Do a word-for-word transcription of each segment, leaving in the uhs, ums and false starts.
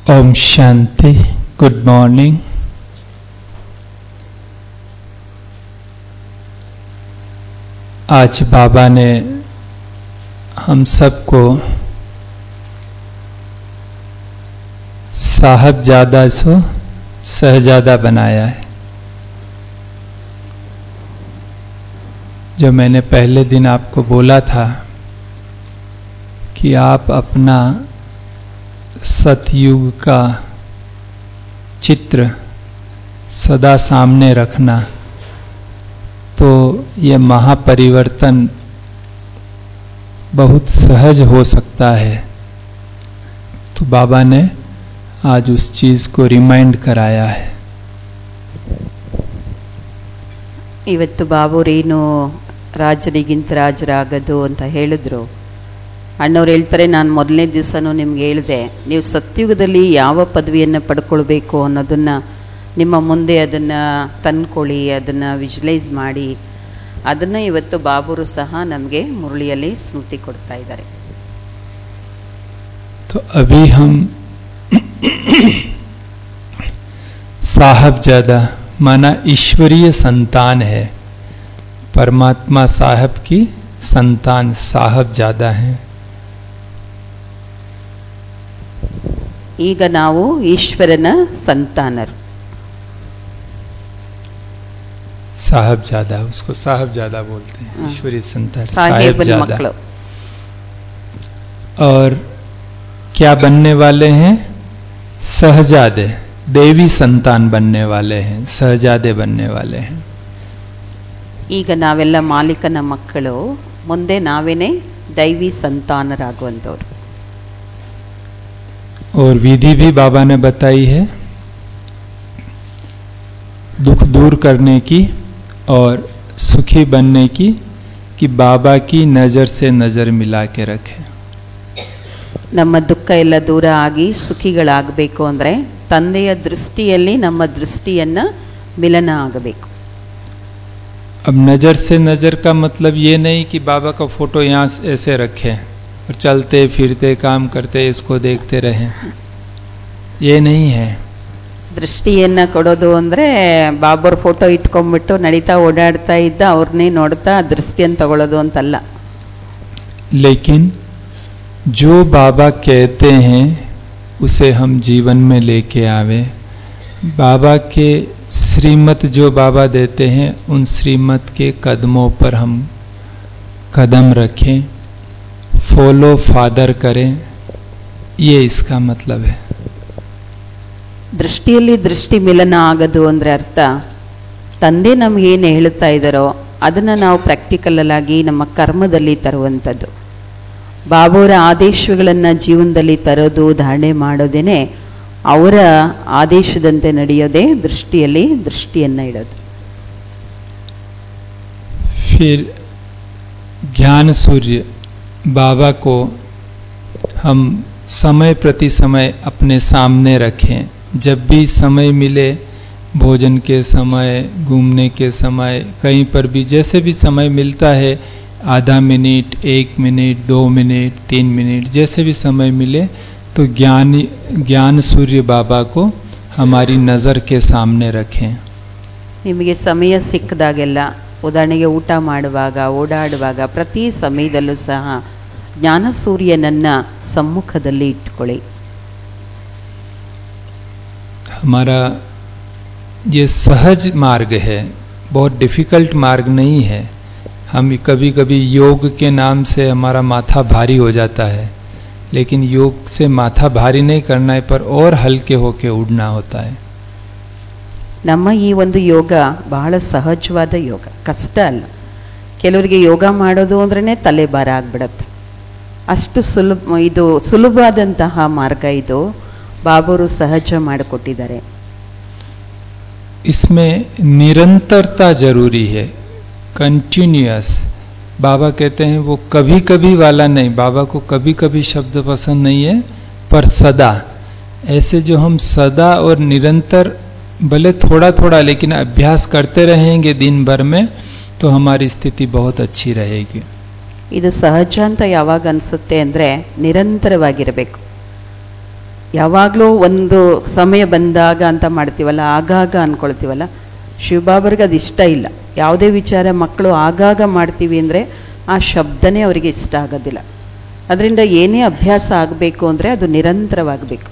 Om Shanti. Good morning. आज बाबा ने हम सबको साहबजादा से शहजादा बनाया है। जो मैंने पहले दिन आपको बोला था कि आप अपना सतयुग का चित्र सदा सामने रखना, तो ये महापरिवर्तन बहुत सहज हो सकता है। तो बाबा ने आज उस चीज को रिमाइंड कराया है। ಇವತ್ತು ಬಾಬುರೇನು ರಾಜರಿಗಿಂತ ರಾಜರಾಗದು ಅಂತ ಹೇಳಿದ್ರು. ಅಣ್ಣವ್ರು ಹೇಳ್ತಾರೆ, ನಾನು ಮೊದಲನೇ ದಿವಸನೂ ನಿಮ್ಗೆ ಹೇಳಿದೆ, ನೀವು ಸತ್ಯುಗದಲ್ಲಿ ಯಾವ ಪದವಿಯನ್ನು ಪಡ್ಕೊಳ್ಬೇಕು ಅನ್ನೋದನ್ನು ನಿಮ್ಮ ಮುಂದೆ ಅದನ್ನು ತಂದ್ಕೊಳ್ಳಿ, ಅದನ್ನು ವಿಜುವಲೈಸ್ ಮಾಡಿ. ಅದನ್ನು ಇವತ್ತು ಬಾಬುರು ಸಹ ನಮಗೆ ಮುರಳಿಯಲ್ಲಿ ಸ್ಮೃತಿ ಕೊಡ್ತಾ ಇದ್ದಾರೆ. तो अभी हम साहबजादा माना ईश्वरीय संतान है। परमात्मा साहब की संतान साहबजादा है। ಈಗ ನಾವು ಈಶ್ವರನ ಸಂತಾನರು. साहबजादा, उसको साहबजादा बोलते हैं, ईश्वरीय संतान ಸಾಹೇಬನ ಮಕ್ಕಳು. और क्या बनने वाले हैं? सहजादे, देवी संतान बनने वाले हैं, सहजादे बनने वाले हैं। ಈಗ ನಾವೆಲ್ಲ ಮಾಲೀಕನ ಮಕ್ಕಳು, ಮುಂದೆ ನಾವೇನೇ ದೈವಿ ಸಂತಾನರಾಗುವಂತವರು. और विधि भी बाबा ने बताई है दुख दूर करने की और सुखी बनने की, कि बाबा की नजर से नजर मिला के रखे। ನಮ್ಮ ದುಃಖ ಎಲ್ಲ ದೂರ ಆಗಿ ಸುಖಿಗಳಾಗಬೇಕು ಅಂದ್ರೆ ತಂದೆಯ ದೃಷ್ಟಿಯಲ್ಲಿ ನಮ್ಮ ದೃಷ್ಟಿಯನ್ನ ಮಿಲನ ಆಗಬೇಕು. अब नजर से नजर का मतलब ये नहीं कि बाबा का फोटो यहाँ ऐसे रखें और चलते फिरते काम करते इसको देखते रहें, ये नहीं है। ದೃಷ್ಟಿಯನ್ನ ಕೊಡೋದು ಅಂದ್ರೆ ಬಾಬರ್ ಫೋಟೋ ಇಟ್ಕೊಂಡ್ಬಿಟ್ಟು ನಡೀತಾ ಓಡಾಡ್ತಾ ಇದ್ದ ಅವ್ರನ್ನೇ ನೋಡ್ತಾ ದೃಷ್ಟಿಯನ್ನು ತಗೊಳ್ಳೋದು ಅಂತಲ್ಲ. लेकिन जो बाबा कहते हैं उसे हम जीवन में लेके आवे। बाबा के श्रीमत जो बाबा देते हैं उन श्रीमत के कदमों पर हम कदम रखें, फॉलो फादर करें, ये इसका मतलब है। ದೃಷ್ಟಿಯಲ್ಲಿ ದೃಷ್ಟಿ ಮಿಲನ ಆಗದು ಅಂದ್ರೆ ಅರ್ಥ, ತಂದೆ ನಮಗೇನು ಹೇಳ್ತಾ ಇದ್ದಾರೋ ಅದನ್ನು ನಾವು ಪ್ರಾಕ್ಟಿಕಲ್ ಆಗಿ ನಮ್ಮ ಕರ್ಮದಲ್ಲಿ ತರುವಂಥದ್ದು. ಬಾಬುರ ಆದೇಶಗಳನ್ನು ಜೀವನದಲ್ಲಿ ತರೋದು, ಧಾರಣೆ ಮಾಡೋದೇನೆ ಅವರ ಆದೇಶದಂತೆ ನಡೆಯೋದೇ ದೃಷ್ಟಿಯಲ್ಲಿ ದೃಷ್ಟಿಯನ್ನು ಇಡೋದು. फिर ज्ञान सूर्य बाबा को हम समय प्रति समय अपने सामने रखें। जब भी समय मिले, भोजन के समय, घूमने के समय, कहीं पर भी जैसे भी समय मिलता है, आधा मिनट, एक मिनट, दो मिनट, तीन मिनट, जैसे भी समय मिले, तो ज्ञान ज्ञान सूर्य बाबा को हमारी नज़र के सामने रखें। ನಿಮಗೆ ಸಮಯ ಸಿಕ್ಕದಾಗೆಲ್ಲ, ಉದಾಹರಣೆಗೆ ಊಟ ಮಾಡುವಾಗ, ಓಡಾಡುವಾಗ, ಪ್ರತಿ ಸಮಯದಲ್ಲೂ ಸಹ ಜ್ಞಾನ ಸೂರ್ಯನನ್ನ ಸಮ್ಮುಖದಲ್ಲಿ ಇಟ್ಟುಕೊಳ್ಳಿ. हमारा ये सहज मार्ग है, बहुत डिफिकल्ट मार्ग नहीं है। हम कभी कभी योग के नाम से हमारा माथा भारी हो जाता है, लेकिन योग से माथा भारी नहीं करना है, पर और हल्के होके उड़ना होता है। ನಮ್ಮ ಈ ಒಂದು ಯೋಗ ಬಹಳ ಸಹಜವಾದ ಯೋಗ, ಕಷ್ಟ ಅಲ್ಲ. ಕೆಲವರಿಗೆ ಯೋಗ ಮಾಡೋದು ಅಂದ್ರೇ ತಲೆ ಭಾರ ಆಗ್ಬಿಡತ್ತೆ. ಅಷ್ಟು ಸುಲಭ, ಇದು ಸುಲಭವಾದಂತಹ ಮಾರ್ಗ. ಇದು ಬಾಬರು ಸಹಜ ಮಾಡಿಕೊಟ್ಟಿದ್ದಾರೆ. इसमें निरंतरता जरूरी है, कंटिन्यूअस। बाबा कहते हैं वो कभी कभी वाला नहीं, बाबा को कभी कभी शब्द पसंद नहीं है, पर सदा। ऐसे जो हम सदा और निरंतर, भले थोड़ा थोड़ा लेकिन अभ्यास करते रहेंगे दिन भर में, तो हमारी स्थिति बहुत अच्छी रहेगी। ಇದು ಸಹಜ ಅಂತ ಯಾವಾಗ ಅನಿಸುತ್ತೆ ಅಂದರೆ ನಿರಂತರವಾಗಿರಬೇಕು. ಯಾವಾಗಲೂ ಒಂದು ಸಮಯ ಬಂದಾಗ ಅಂತ ಮಾಡ್ತೀವಲ್ಲ, ಆಗಾಗ ಅಂದ್ಕೊಳ್ತೀವಲ್ಲ, ಶಿವಬಾಬರಿಗೆ ಅದು ಇಷ್ಟ ಇಲ್ಲ. ಯಾವುದೇ ವಿಚಾರ ಮಕ್ಕಳು ಆಗಾಗ ಮಾಡ್ತೀವಿ ಅಂದರೆ ಆ ಶಬ್ದನೇ ಅವರಿಗೆ ಇಷ್ಟ ಆಗೋದಿಲ್ಲ. ಅದರಿಂದ ಏನೇ ಅಭ್ಯಾಸ ಆಗಬೇಕು ಅಂದರೆ ಅದು ನಿರಂತರವಾಗಬೇಕು.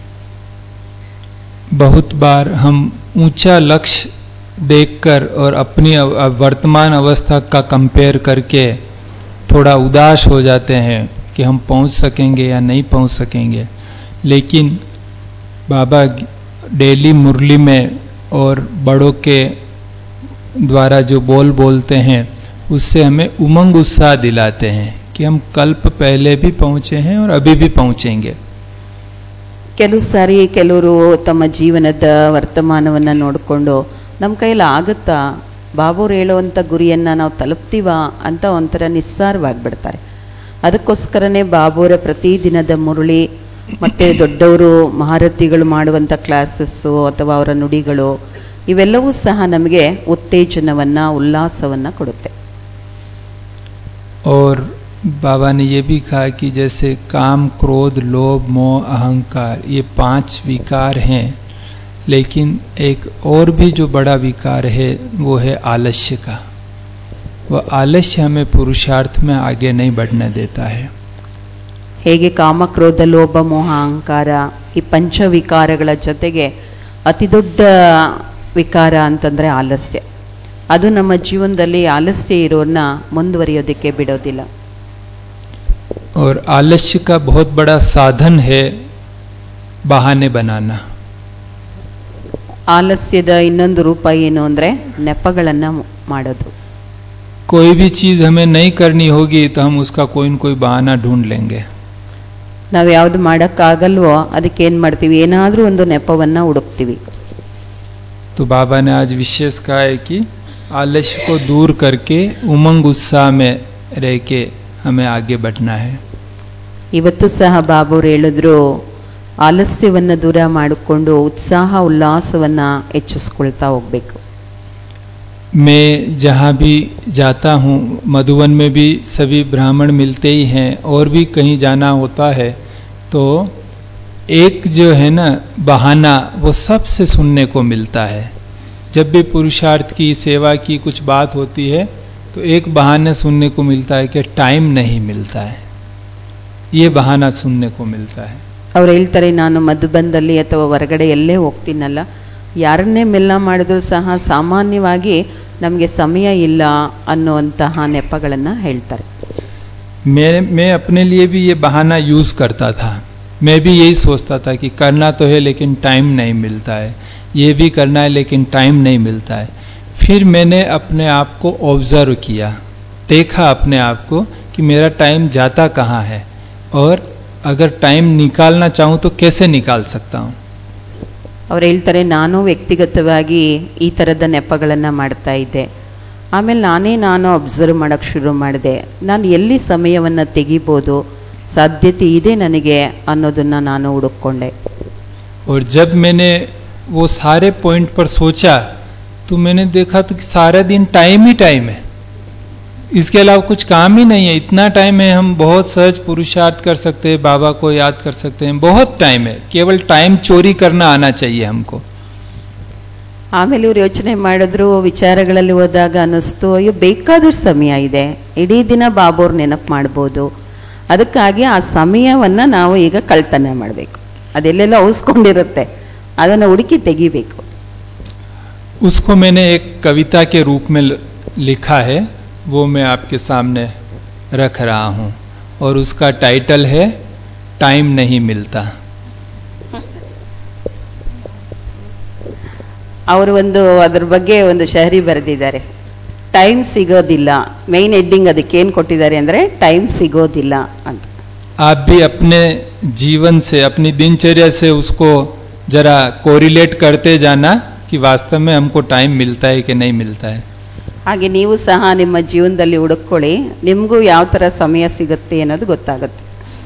बहुत बार हम ऊंचा लक्ष्य देखकर और अपनी वर्तमान अवस्था का कंपेयर करके थोड़ा उदास हो जाते हैं कि हम पहुंच सकेंगे या नहीं पहुंच सकेंगे. लेकिन बाबा डेली मुरली में और बड़ों के द्वारा जो बोल बोलते हैं उससे हमें उमंग उत्साह दिलाते हैं कि हम कल्प पहले भी पहुंचे हैं और अभी भी पहुंचेंगे. ಕೆಲವು ಸಾರಿ ಕೆಲವರು ತಮ್ಮ ಜೀವನದ ವರ್ತಮಾನವನ್ನು ನೋಡಿಕೊಂಡು ನಮ್ಮ ಕೈಯಲ್ಲಿ ಆಗುತ್ತಾ, ಬಾಬುರು ಹೇಳುವಂಥ ಗುರಿಯನ್ನು ನಾವು ತಲುಪ್ತೀವ ಅಂತ ಒಂಥರ ನಿಸ್ಸಾರವಾಗಿಬಿಡ್ತಾರೆ. ಅದಕ್ಕೋಸ್ಕರನೇ ಬಾಬುರ ಪ್ರತಿದಿನದ ಮುರಳಿ ಮತ್ತು ದೊಡ್ಡವರು ಮಹಾರಥಿಗಳು ಮಾಡುವಂಥ ಕ್ಲಾಸಸ್ಸು ಅಥವಾ ಅವರ ನುಡಿಗಳು ಇವೆಲ್ಲವೂ ಸಹ ನಮಗೆ ಉತ್ತೇಜನವನ್ನು, ಉಲ್ಲಾಸವನ್ನು ಕೊಡುತ್ತೆ. और बाबा ने ये भी कहा कि जैसे काम, क्रोध, लोभ, मोह, अहंकार ये पांच विकार हैं, लेकिन एक और भी जो बड़ा विकार है वो है आलस्य का. वह आलस्य हमें पुरुषार्थ में आगे नहीं बढ़ने देता है. ಹೇಗೆ ಕಾಮ, ಕ್ರೋಧ, ಲೋಭ, ಮೋಹ, ಅಹಂಕಾರ ಈ ಪಂಚ ವಿಕಾರಗಳ ಜೊತೆಗೆ ಅತಿ ದೊಡ್ಡ ವಿಕಾರ ಅಂತಂದರೆ ಆಲಸ್ಯ. ಅದು ನಮ್ಮ ಜೀವನದಲ್ಲಿ ಆಲಸ್ಯ ಇರೋನ್ನ ಮುಂದುವರಿಯೋದಕ್ಕೆ ಬಿಡೋದಿಲ್ಲ. और आलस्य का बहुत बड़ा साधन है बहाने बनाना. ಆಲಸ್ಯದ ಇನ್ನೊಂದು ರೂಪ ಏನು ಅಂದರೆ ನೆಪಗಳನ್ನ ಮಾಡೋದು. कोई भी चीज हमें नहीं करनी होगी तो हम उसका कोई न कोई बहाना ढूंढ लेंगे. ನಾವು ಯಾವುದು ಮಾಡೋಕ್ಕಾಗಲ್ವೋ ಅದಕ್ಕೆ ಏನು ಮಾಡ್ತೀವಿ, ಏನಾದರೂ ಒಂದು ನೆಪವನ್ನು ಹುಡುಕ್ತೀವಿ. तो बाबा ने आज विशेष कहा है कि आलस्य को दूर करके उमंग उत्साह में रह के हमें आगे बढ़ना है. ಇವತ್ತು ಸಹ ಬಾಬುರು ಹೇಳಿದ್ರು, ಆಲಸ್ಯವನ್ನು ದೂರ ಮಾಡಿಕೊಂಡು ಉತ್ಸಾಹ ಉಲ್ಲಾಸವನ್ನು ಹೆಚ್ಚಿಸ್ಕೊಳ್ತಾ ಹೋಗ್ಬೇಕು. मैं जहाँ भी जाता हूँ, मधुबन में भी सभी ब्राह्मण मिलते ही हैं, और भी कहीं जाना होता है तो एक जो है ना बहाना वो सबसे सुनने को मिलता है. जब भी पुरुषार्थ की, सेवा की कुछ बात होती है तो एक बहाना सुनने को मिलता है कि टाइम नहीं मिलता है. ये बहाना सुनने को मिलता है. ಅವ್ರು ಹೇಳ್ತಾರೆ, ನಾನು ಮಧುಬಂದಲ್ಲಿ ಅಥವಾ ಹೊರಗಡೆ ಎಲ್ಲೇ ಹೋಗ್ತೀನಲ್ಲ, ಯಾರನ್ನೇ ಮೆಲ್ಲ ಮಾಡಿದ್ರು ಸಹ ಸಾಮಾನ್ಯವಾಗಿ ನಮಗೆ ಸಮಯ ಇಲ್ಲ ಅನ್ನುವಂತಹ ನೆಪಗಳನ್ನು ಹೇಳ್ತಾರೆ. मैं मैं अपने लिए भी ये बहाना यूज करता था. मैं भी यही सोचता था कि करना तो है लेकिन टाइम नहीं मिलता है, ये भी करना है लेकिन टाइम नहीं मिलता है. फिर मैंने अपने आप को ऑब्जर्व किया, देखा अपने आप को कि मेरा टाइम जाता कहाँ है और अगर टाइम निकालना चाहूँ तो कैसे निकाल सकता हूँ. ಅವ್ರು ಹೇಳ್ತಾರೆ, ನಾನು ವ್ಯಕ್ತಿಗತವಾಗಿ ಈ ಥರದ ನೆಪಗಳನ್ನು ಮಾಡ್ತಾ ಇದ್ದೆ. ಆಮೇಲೆ ನಾನೇ ನಾನು ಅಬ್ಸರ್ವ್ ಮಾಡೋಕ್ಕೆ ಶುರು ಮಾಡಿದೆ. ನಾನು ಎಲ್ಲಿ ಸಮಯವನ್ನು ತೆಗಿಬೋದು, ಸಾಧ್ಯತೆ ಇದೆ ನನಗೆ ಅನ್ನೋದನ್ನು ನಾನು ಹುಡುಕೊಂಡೆ. और जब मैंने वो सारे पॉइंट पर सोचा तो मैंने देखा तो कि सारा दिन टाइम ही टाइम है, इसके अलावा कुछ काम ही नहीं है. इतना टाइम है, हम बहुत सहज पुरुषार्थ कर सकते हैं, बाबा को याद कर सकते हैं, बहुत टाइम है. केवल टाइम चोरी करना आना चाहिए हमको. ಆಮೇಲೆ ಇವ್ರು ಯೋಚನೆ ಮಾಡಿದ್ರು, ವಿಚಾರಗಳಲ್ಲಿ ಹೋದಾಗ ಅನ್ನಿಸ್ತು, ಅಯ್ಯೋ ಬೇಕಾದಷ್ಟು ಸಮಯ ಇದೆ, ಇಡೀ ದಿನ ಬಾಬೋರ್ ನೆನಪು ಮಾಡ್ಬೋದು. ಅದಕ್ಕಾಗಿ ಆ ಸಮಯವನ್ನು ನಾವು ಈಗ ಕಳ್ತನ ಮಾಡಬೇಕು. ಅದೆಲ್ಲೆಲ್ಲ ಔಸ್ಕೊಂಡಿರುತ್ತೆ, ಅದನ್ನು ಹುಡುಕಿ ತೆಗಿಬೇಕು. उसको मैंने एक कविता के रूप में लिखा है, वो मैं आपके सामने रख रहा हूँ, और उसका टाइटल है टाइम नहीं मिलता. ಅವರು ಒಂದು ಅದ್ರ ಬಗ್ಗೆ ಒಂದು ಶಹರಿ ಬರೆದಿದ್ದಾರೆ, ಟೈಮ್ ಸಿಗೋದಿಲ್ಲ. ಮೈನ್ ಹೆಡ್ಡಿಂಗ್ ಅದಕ್ಕೆ ಏನು ಕೊಟ್ಟಿದ್ದಾರೆ ಅಂದರೆ ಟೈಮ್ ಸಿಗೋದಿಲ್ಲ ಅಂತ. आप भी अपने जीवन से, अपनी दिनचर्या से उसको जरा कोरिलेट करते जाना कि वास्तव में हमको टाइम मिलता है कि नहीं मिलता है. ಹಾಗೆ ನೀವು ಸಹ ನಿಮ್ಮ ಜೀವನದಲ್ಲಿ ಹುಡುಕೊಳ್ಳಿ, ನಿಮಗೂ ಯಾವ ಥರ ಸಮಯ ಸಿಗುತ್ತೆ ಅನ್ನೋದು ಗೊತ್ತಾಗುತ್ತೆ.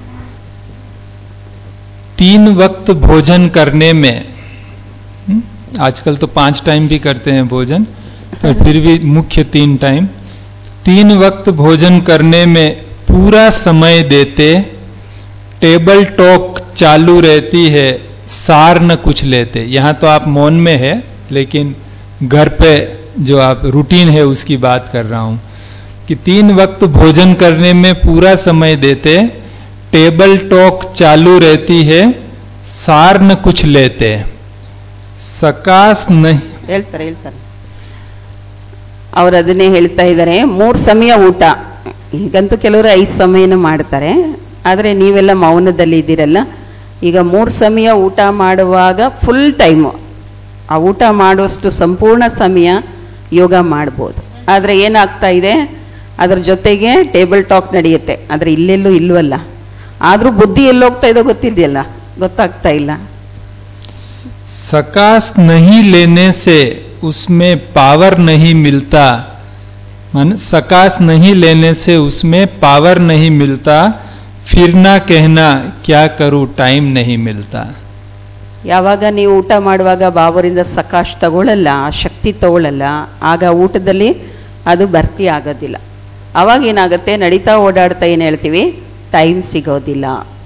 तीन वक्त भोजन करने में, आजकल तो पांच टाइम भी करते हैं भोजन, पर फिर भी मुख्य तीन टाइम, तीन वक्त भोजन करने में पूरा समय देते, टेबल टॉक चालू रहती है, सार न कुछ लेते। यहाँ तो आप मौन में है, लेकिन घर पे जो आप रूटीन है उसकी बात कर रहा हूं कि तीन वक्त भोजन करने में पूरा समय देते, टेबल टॉक चालू रहती है, सार न कुछ लेते, सकास नहीं ಹೇಳ್ತಾರೆ ಹೇಳ್ತಾರೆ ಅವ್ರು ಅದನ್ನೇ ಹೇಳ್ತಾ ಇದ್ದಾರೆ. ಮೂರು ಸಮಯ ಊಟ, ಈಗಂತೂ ಕೆಲವರು ಐದು ಸಮಯನ ಮಾಡ್ತಾರೆ, ಆದರೆ ನೀವೆಲ್ಲ ಮೌನದಲ್ಲಿ ಇದ್ದೀರಲ್ಲ, ಈಗ ಮೂರು ಸಮಯ ಊಟ ಮಾಡುವಾಗ ಫುಲ್ ಟೈಮು ಆ ಊಟ ಮಾಡುವಷ್ಟು ಸಂಪೂರ್ಣ ಸಮಯ ಯೋಗ ಮಾಡ್ಬೋದು. ಆದರೆ ಏನಾಗ್ತಾ ಇದೆ, ಅದರ ಜೊತೆಗೆ ಟೇಬಲ್ ಟಾಕ್ ನಡೆಯುತ್ತೆ, ಆದರೆ ಇಲ್ಲೆಲ್ಲೂ ಇಲ್ವಲ್ಲ. ಆದರೂ ಬುದ್ಧಿ ಎಲ್ಲೋಗ್ತಾ ಇದೋ ಗೊತ್ತಿದೆಯಲ್ಲ, ಗೊತ್ತಾಗ್ತಾ ಇಲ್ಲ. सकास नहीं लेने से उसमें पावर नहीं मिलता, मन सकास नहीं लेने से उसमें पावर नहीं मिलता, फिर ना कहना क्या करूं टाइम नहीं मिलता. ಯಾವಾಗ ನೀವು ಊಟ ಮಾಡುವಾಗ ಬಾಬರಿಂದ ಸಕಾಶ ತಗೊಳ್ಳಲ್ಲ, ಶಕ್ತಿ ತಗೊಳ್ಳಲ್ಲ, ಆಗ ಊಟದಲ್ಲಿ ಅದು ಭರ್ತಿ ಆಗೋದಿಲ್ಲ. ಅವಾಗ ಏನಾಗುತ್ತೆ, ನಡೀತಾ ಓಡಾಡ್ತಾ ಏನು ಹೇಳ್ತೀವಿ, ಟೈಮ್ ಸಿಗೋದಿಲ್ಲ.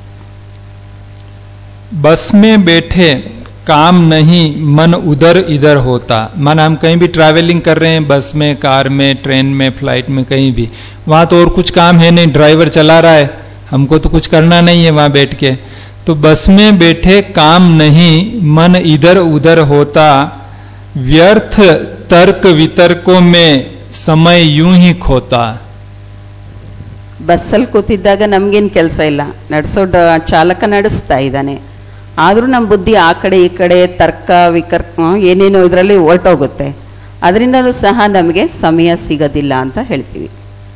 बस में बैठे काम नहीं, मन उधर इधर होता. मन हम कहीं भी ट्रैवलिंग कर रहे हैं, बस में, कार में, ट्रेन में, फ्लाइट में, कहीं भी, वहां तो और कुछ काम है नहीं, ड्राइवर चला रहा है, हमको तो कुछ करना नहीं है वहां बैठ के. तो बस में बैठे काम नहीं, मन इधर उधर होता, व्यर्थ तर्क वितर्कों में समय यूं ही खोता. ಬಸ್ಸಲ್ಲಿ ಕೂತಿದ್ದಾಗ ನಮಗೇನು ಕೆಲಸ ಇಲ್ಲ, ನಡೆಸೋ ಚಾಲಕ ನಡೆಸ್ತಾ ಇದ್ದಾನೆ, ಆದರೂ ನಮ್ಮ ಬುದ್ಧಿ ಆ ಕಡೆ ಈ ಕಡೆ ತರ್ಕ ವಿಕರ್ಕ ಏನೇನೋ ಇದರಲ್ಲಿ ಹೊರಟೋಗುತ್ತೆ, ಅದರಿಂದಲೂ ಸಹ ನಮಗೆ ಸಮಯ ಸಿಗೋದಿಲ್ಲ ಅಂತ ಹೇಳ್ತೀವಿ.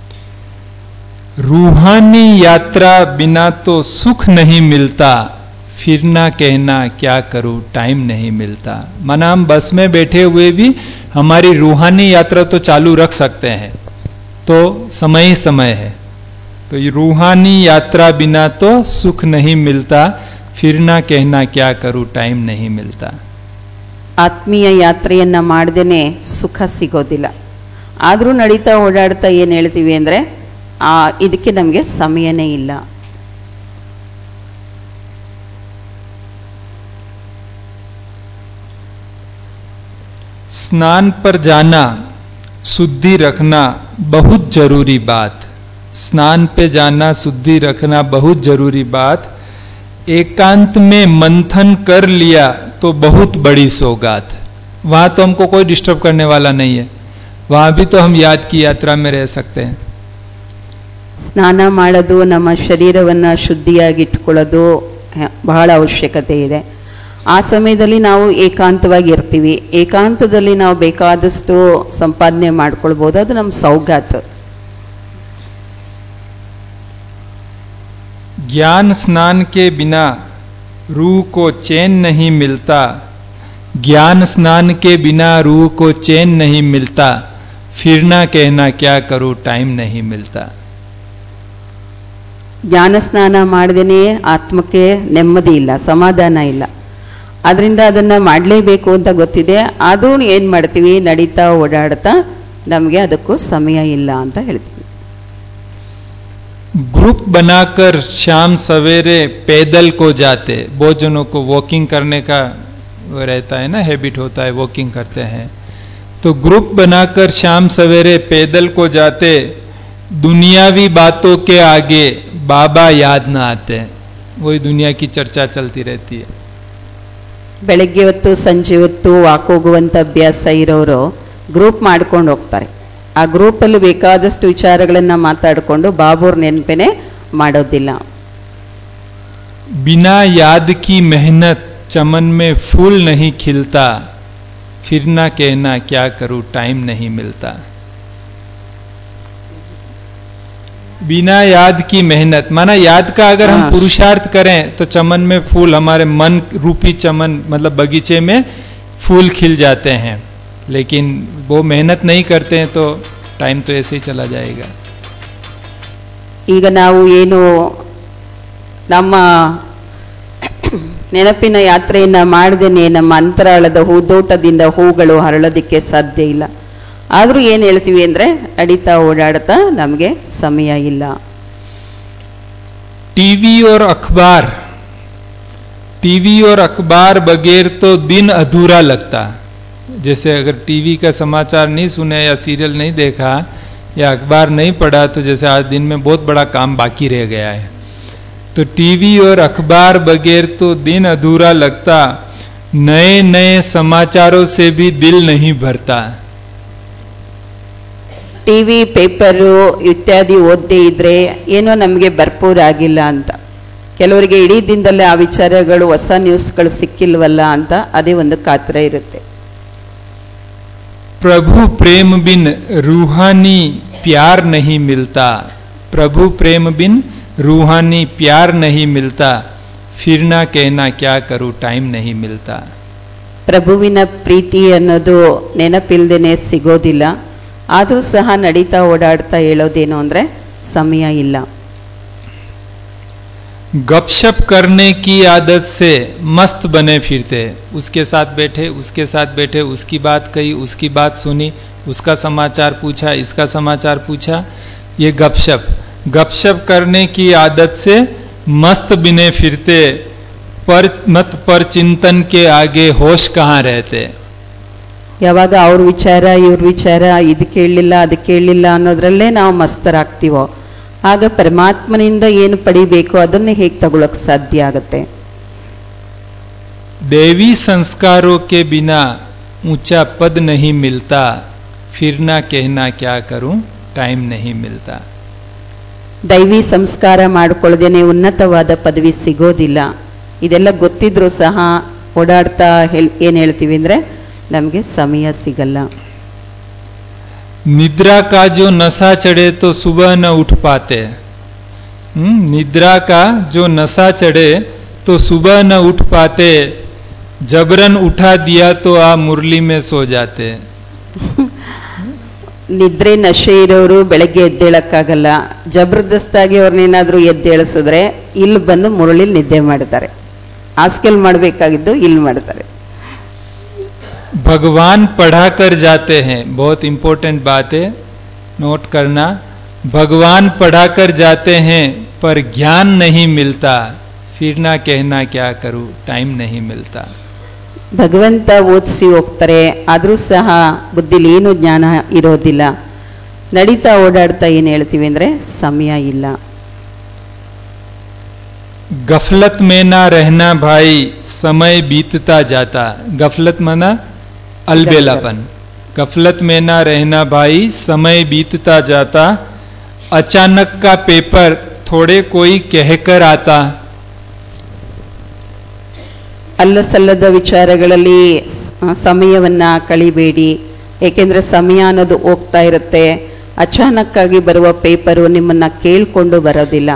रूहानी यात्रा बिना तो सुख नहीं मिलता, फिर ना कहना क्या करूं टाइम नहीं मिलता. माना हम बस में बैठे हुए भी हमारी रूहानी यात्रा तो चालू रख सकते हैं, तो समय ही समय है. तो ये रूहानी यात्रा बिना तो सुख नहीं मिलता, फिर ना कहना क्या करूं टाइम नहीं मिलता. ಆತ್ಮೀಯ ಯಾತ್ರೆಯನ್ನ ಮಾಡದೇನೆ ಸುಖ ಸಿಗೋದಿಲ್ಲ, ಆದರೂ ನಡೀತಾ ಓಡಾಡ್ತಾ ಏನು ಹೇಳ್ತೀವಿ ಅಂದರೆ ಆ ಇದಕ್ಕೆ ನಮಗೆ ಸಮಯನೇ ಇಲ್ಲ. स्नान पर जाना, शुद्धि रखना बहुत जरूरी बात. स्नान पे जाना, शुद्धि रखना बहुत जरूरी बात. एकांत में मंथन कर लिया तो बहुत बड़ी सौगात. वहां तो हमको कोई डिस्टर्ब करने वाला नहीं है, वहां भी तो हम याद की यात्रा में रह सकते हैं. ಸ್ನಾನ ಮಾಡೋದು, ನಮ್ಮ ಶರೀರವನ್ನು ಶುದ್ಧಿಯಾಗಿ ಇಟ್ಕೊಳ್ಳೋದು ಬಹಳ ಅವಶ್ಯಕತೆ ಇದೆ. ಆ ಸಮಯದಲ್ಲಿ ನಾವು ಏಕಾಂತವಾಗಿ ಇರ್ತೀವಿ, ಏಕಾಂತದಲ್ಲಿ ನಾವು ಬೇಕಾದಷ್ಟು ಸಂಪಾದನೆ ಮಾಡ್ಕೊಳ್ಬೋದು, ಅದು ನಮ್ಮ ಸೌಗಾತ್. ज्ञान स्नान के बिना रूह को चैन नहीं मिलता, ज्ञान स्नान के बिना रूह को चैन नहीं मिलता, फिर ना कहना क्या करूं टाइम नहीं मिलता. ಜ್ಞಾನ ಸ್ನಾನ ಮಾಡದೇನೆ ಆತ್ಮಕ್ಕೆ ನೆಮ್ಮದಿ ಇಲ್ಲ, ಸಮಾಧಾನ ಇಲ್ಲ. ಅದರಿಂದ ಅದನ್ನು ಮಾಡಲೇಬೇಕು ಅಂತ ಗೊತ್ತಿದೆ, ಅದು ಏನು ಮಾಡ್ತೀವಿ, ನಡೀತಾ ಓಡಾಡ್ತಾ ನಮಗೆ ಅದಕ್ಕೂ ಸಮಯ ಇಲ್ಲ ಅಂತ ಹೇಳ್ತೀವಿ. ग्रुप बनाकर शाम सवेरे पैदल को जाते, बहुत जनों को वॉकिंग करने का वो रहता है ना, हैबिट होता है, वॉकिंग करते हैं. तो ग्रुप बनाकर शाम सवेरे पैदल को जाते, दुनियावी बातों के आगे बाबा याद ना आते. वही दुनिया की चर्चा चलती रहती है. ಬೆಳಗ್ಗೆ ಹೊತ್ತು ಸಂಜೆ ಹೊತ್ತು ವಾಕ್ ಹೋಗುವಂಥ ಅಭ್ಯಾಸ ಇರೋರು ಗ್ರೂಪ್ ಮಾಡ್ಕೊಂಡು ಹೋಗ್ತಾರೆ. ಆ ಗ್ರೂಪಲ್ಲಿ ಬೇಕಾದಷ್ಟು ವಿಚಾರಗಳನ್ನು ಮಾತಾಡಿಕೊಂಡು ಬಾಬೂರ್ ನೆನಪೇನೆ ಮಾಡೋದಿಲ್ಲ. बिना याद की मेहनत चमन में फूल नहीं खिलता, फिर ना कहना क्या करूं टाइम नहीं मिलता. बिना याद की मेहनत, माना याद का अगर हम पुरुषार्थ करें तो चमन में फूल, हमारे मन रूपी चमन मतलब बगीचे में फूल खिल जाते हैं, लेकिन वो मेहनत नहीं करते हैं तो टाइम तो ऐसे ही चला जाएगा. ಈಗ ನಾವು ಏನು ನಮ್ಮ ನೆನಪಿನ ಯಾತ್ರೆಯನ್ನ ಮಾಡದೇನೆ ನಮ್ಮ ಅಂತರಾಳದ ಹೂದೋಟದಿಂದ ಹೂಗಳು ಹರಳೋದಕ್ಕೆ ಸಾಧ್ಯ ಇಲ್ಲ. ಆದರೂ ಏನು ಹೇಳ್ತೀವಿ ಅಂದರೆ ನಡೀತಾ ಓಡಾಡ್ತಾ ನಮಗೆ ಸಮಯ ಇಲ್ಲ. टीवी और अखबार टीवी और अखबार बगैर तो दिन अधूरा लगता। जैसे अगर टीवी का समाचार नहीं सुने या सीरियल नहीं देखा या अखबार नहीं पढ़ा तो जैसे आज दिन में बहुत बड़ा काम बाकी रह गया है। तो टीवी और अखबार बगैर तो दिन अधूरा लगता, नए नए समाचारों से भी दिल नहीं भरता। ಟಿವಿ ಪೇಪರು ಇತ್ಯಾದಿ ಓದದೇ ಇದ್ರೆ ಏನೋ ನಮಗೆ ಭರ್ಪೂರ್ ಆಗಿಲ್ಲ ಅಂತ, ಕೆಲವರಿಗೆ ಇಡೀ ದಿನದಲ್ಲೇ ಆ ವಿಚಾರಗಳು ಹೊಸ ನ್ಯೂಸ್ಗಳು ಸಿಕ್ಕಿಲ್ವಲ್ಲ ಅಂತ ಅದೇ ಒಂದು ಕಾತರ ಇರುತ್ತೆ. प्रभु प्रेम बिन रूहानी प्यार नहीं मिलता, प्रभु प्रेम बिन रूहानी प्यार नहीं मिलता, फिर ना कहना क्या करूं टाइम नहीं मिलता. ಪ್ರಭುವಿನ ಪ್ರೀತಿ ಅನ್ನೋದು ನೆನಪಿಲ್ದೇನೆ ಸಿಗೋದಿಲ್ಲ, ಆದರೂ ಸಹ ನಡೀತಾ ಓಡಾಡ್ತಾ ಹೇಳೋದೇನು ಅಂದ್ರೆ ಸಮಯ ಇಲ್ಲ. गपशप करने की आदत से मस्त बने फिरते, उसके साथ बैठे उसके साथ बैठे उसकी बात कही उसकी बात सुनी, उसका समाचार पूछा इसका समाचार पूछा, ये गपशप गपशप करने की आदत से मस्त बने फिरते, पर मत पर चिंतन के आगे होश कहाँ रहते. ಯಾವಾಗ ಅವ್ರ ವಿಚಾರ ಇವ್ರ ವಿಚಾರ ಇದು ಕೇಳಲಿಲ್ಲ ಅದು ಕೇಳಲಿಲ್ಲ ಅನ್ನೋದ್ರಲ್ಲೇ ನಾವು ಮಸ್ತರಾಗ್ತೀವೋ ಆಗ ಪರಮಾತ್ಮನಿಂದ ಏನು ಪಡಿಬೇಕು ಅದನ್ನೇ ಹೇಗೆ ತಗೊಳ್ಳೋಕೆ ಸಾಧ್ಯ ಆಗುತ್ತೆ. देवी संस्कारों के बिना ऊंचा पद नहीं मिलता, फिर ना कहना क्या करूं टाइम नहीं मिलता. ದೈವಿ ಸಂಸ್ಕಾರ ಮಾಡ್ಕೊಳ್ಳದೇನೆ ಉನ್ನತವಾದ ಪದವಿ ಸಿಗೋದಿಲ್ಲ. ಇದೆಲ್ಲ ಗೊತ್ತಿದ್ರೂ ಸಹ ಓಡಾಡ್ತಾ ಏನ್ ಹೇಳ್ತೀವಿ ಅಂದ್ರೆ ನಮಗೆ ಸಮಯ ಸಿಗಲ್ಲ. निद्रा का जो नशा चढ़े तो सुबह न उठ पाते, हम्म निद्रा का जो नशा चढ़े तो सुबह न उठ पाते, जबरन उठा दिया तो आ मुरली में सो जाते. ನಿದ್ರೆ ನಶೆ ಇರೋರು ಬೆಳಗ್ಗೆ ಎದ್ದೇಳಕ್ಕಾಗಲ್ಲ, ಜಬರ್ದಸ್ತಾಗಿ ಅವ್ರನ್ನೇನಾದ್ರೂ ಎದ್ದೇಳಿಸಿದ್ರೆ ಇಲ್ಲಿ ಬಂದು ಮುರಳಿ ನಿದ್ದೆ ಮಾಡ್ತಾರೆ. ಹಾಸ್ಕೆಲ್ ಮಾಡಬೇಕಾಗಿದ್ದು ಇಲ್ಲಿ ಮಾಡ್ತಾರೆ. भगवान पढ़ा कर जाते हैं, बहुत इंपॉर्टेंट बात है नोट करना, भगवान पढ़ा कर जाते हैं पर ज्ञान नहीं मिलता, फिर ना कहना क्या करूं टाइम नहीं मिलता. ಭಗವಂತ ಓದಿಸಿ ಹೋಗ್ತಾರೆ, ಆದರೂ ಸಹ ಬುದ್ಧಿಲಿ ಏನು ಜ್ಞಾನ ಇರೋದಿಲ್ಲ. ನಡೀತಾ ಓಡಾಡ್ತಾ ಏನು ಹೇಳ್ತೀವಿ ಅಂದ್ರೆ ಸಮಯ ಇಲ್ಲ. गफलत में ना रहना भाई समय बीतता जाता, गफलत माना अलबेलापन, गफलत में ना रहना भाई समय बीतता जाता, अचानक का पेपर थोड़े कोई कहकर आता. ಅಲ್ಲ ಸಲ್ಲದ ವಿಚಾರಗಳಲ್ಲಿ ಸಮಯವನ್ನ ಕಳಿಬೇಡಿ, ಏಕೆಂದ್ರೆ ಸಮಯ ಅನ್ನೋದು ಹೋಗ್ತಾ ಇರುತ್ತೆ. ಅಚಾನಕ್ಕಾಗಿ ಬರುವ ಪೇಪರು ನಿಮ್ಮನ್ನ ಕೇಳ್ಕೊಂಡು ಬರೋದಿಲ್ಲ.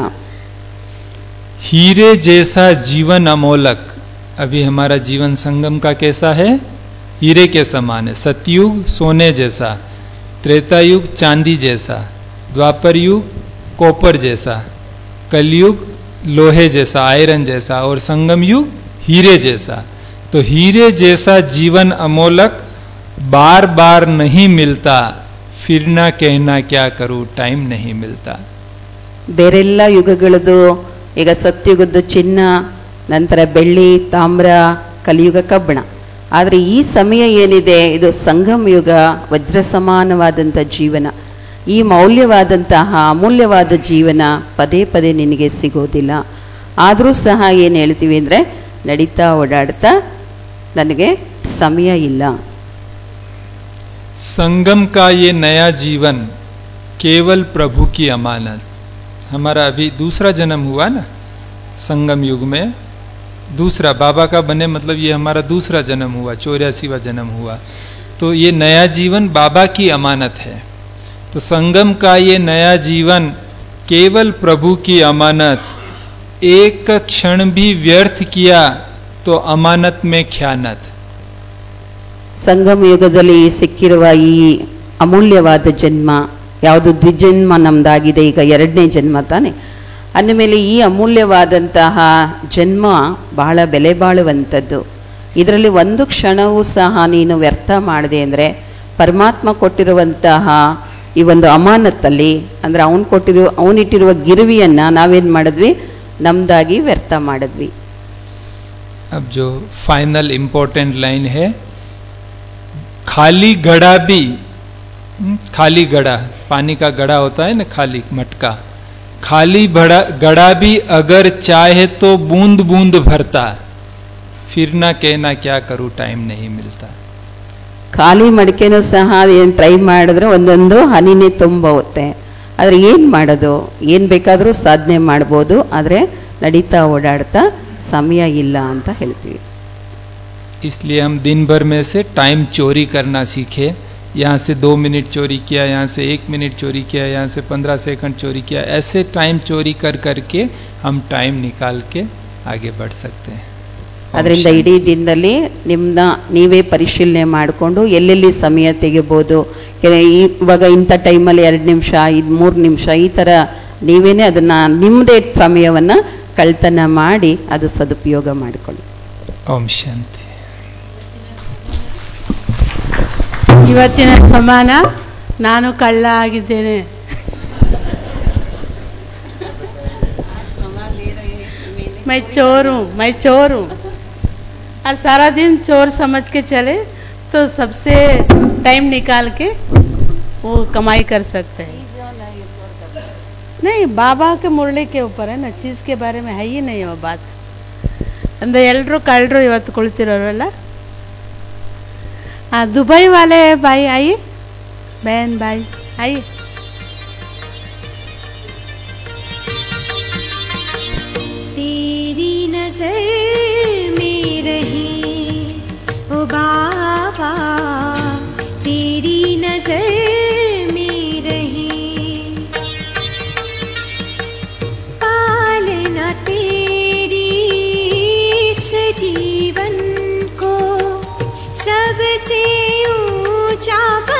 हीरे जैसा जीवन अमोलक, अभी हमारा जीवन संगम का कैसा है, हीरे के समान है. सतयुग सोने जैसा, त्रेता युग चांदी जैसा, द्वापर युग कॉपर जैसा, कलयुग लोहे जैसा आयरन जैसा और संगम युग हीरे जैसा. तो हीरे जैसा जीवन अमोलक बार बार नहीं मिलता, फिर ना कहना क्या करूं टाइम नहीं मिलता. ಬೇರೆಲ್ಲ ಯುಗಗಳದು ಈಗ ಸತ್ಯುಗದ್ದು ಚಿನ್ನ, ನಂತರ ಬೆಳ್ಳಿ ತಾಮ್ರ, ಕಲಿಯುಗ ಕಬ್ಬಣ. ಆದರೆ ಈ ಸಮಯ ಏನಿದೆ ಇದು ಸಂಗಮ ಯುಗ, ವಜ್ರ ಸಮಾನವಾದಂಥ ಜೀವನ. ಈ ಮೌಲ್ಯವಾದಂತಹ ಅಮೂಲ್ಯವಾದ ಜೀವನ ಪದೇ ಪದೇ ನಿನಗೆ ಸಿಗೋದಿಲ್ಲ. ಆದರೂ ಸಹ ಏನು ಹೇಳ್ತೀವಿ ಅಂದರೆ ನಡೀತಾ ಓಡಾಡ್ತಾ ನನಗೆ ಸಮಯ ಇಲ್ಲ. संगम का ये नया जीवन केवल प्रभु की अमानत. हमारा अभी दूसरा जन्म हुआ ना संगम युग में, दूसरा बाबा का बने मतलब ये हमारा दूसरा जन्म हुआ, चौरासीवा जन्म हुआ. तो ये नया जीवन बाबा की अमानत है. तो संगम का ये नया जीवन केवल प्रभु की अमानत, एक क्षण भी व्यर्थ किया तो अमानत में ख्यानत. ಸಂಗಮ ಯುಗದಲ್ಲಿ ಸಿಕ್ಕಿರುವ ಈ ಅಮೂಲ್ಯವಾದ ಜನ್ಮ ಯಾವುದು ದ್ವಿಜನ್ಮ ನಮ್ದಾಗಿದೆ, ಈಗ ಎರಡನೇ ಜನ್ಮ ತಾನೆ. ಅಂದಮೇಲೆ ಈ ಅಮೂಲ್ಯವಾದಂತಹ ಜನ್ಮ ಬಹಳ ಬೆಲೆ ಬಾಳುವಂಥದ್ದು. ಇದರಲ್ಲಿ ಒಂದು ಕ್ಷಣವೂ ಸಹ ನೀನು ವ್ಯರ್ಥ ಮಾಡಿದೆ ಅಂದರೆ ಪರಮಾತ್ಮ ಕೊಟ್ಟಿರುವಂತಹ ಈ ಒಂದು ಅಮಾನತ್ತಲ್ಲಿ ಅಂದರೆ ಅವನು ಕೊಟ್ಟಿರುವ ಅವನಿಟ್ಟಿರುವ ಗಿರುವಿಯನ್ನು ನಾವೇನು ಮಾಡಿದ್ವಿ, ನಮ್ದಾಗಿ ವ್ಯರ್ಥ ಮಾಡಿದ್ವಿ. अब जो फाइनल इंपॉर्टेंट लाइन है, खाली घड़ा भी, खाली घड़ा, पानी का घड़ा होता है ना, खाली मटका, खाली भड़ा घड़ा भी अगर चाहे तो बूंद बूंद भरता, फिर ना कहना क्या करूं टाइम नहीं मिलता. ಖಾಲಿ ಮಡಿಕೆನೂ ಸಹ ಏನು ಟ್ರೈ ಮಾಡಿದ್ರೆ ಒಂದೊಂದು ಹನಿನೇ ತುಂಬುತ್ತೆ. ಆದರೆ ಏನು ಮಾಡೋದು, ಏನು ಬೇಕಾದರೂ ಸಾಧನೆ ಮಾಡ್ಬೋದು, ಆದರೆ ನಡೀತಾ ಓಡಾಡ್ತಾ ಸಮಯ ಇಲ್ಲ ಅಂತ ಹೇಳ್ತೀವಿ. इसलिए हम दिन भर में से टाइम चोरी करना सीखे. यहाँ से दो मिनट चोरी किया, यहाँ से एक मिनट चोरी किया, यहाँ से पंद्रह सेकंड चोरी किया, ऐसे टाइम चोरी कर करके हम टाइम निकाल के आगे बढ़ सकते हैं. ಅದರಿಂದ ಇಡೀ ದಿನದಲ್ಲಿ ನಿಮ್ಮನ್ನ ನೀವೇ ಪರಿಶೀಲನೆ ಮಾಡಿಕೊಂಡು ಎಲ್ಲೆಲ್ಲಿ ಸಮಯ ತೆಗಿಬೋದು, ಇವಾಗ ಇಂಥ ಟೈಮಲ್ಲಿ ಎರಡು ನಿಮಿಷ, ಇದು ಮೂರು ನಿಮಿಷ, ಈ ಥರ ನೀವೇನೇ ಅದನ್ನು ನಿಮ್ಮದೇ ಸಮಯವನ್ನು ಕಳ್ತನ ಮಾಡಿ ಅದು ಸದುಪಯೋಗ ಮಾಡಿಕೊಳ್ಳಿ. ಓಂ ಶಾಂತಿ. ಇವತ್ತಿನ ಸಮಾನ ನಾನು ಕಳ್ಳ ಆಗಿದ್ದೇನೆ. मैं चोर हूँ, मैं चोर हूँ, और सारा दिन चोर समझ के चले तो सबसे टाइम निकाल के वो कमाई कर सकते हैं. नहीं, बाबा के मुरली के ऊपर है ना, चीज़ के बारे में है ही नहीं वो बात. अंदर एल्रू कಳ್ಳರು ಇವತ್ತು ಕುಳಿತಿರೋರಲ್ಲ. हाँ, दुबई वाले भाई आइए, बहन भाई आइए. तेरी नजर में रही ओ बाबा, तेरी नजर में रही, पालना तेरी इस जीवन को सबसे ऊंचा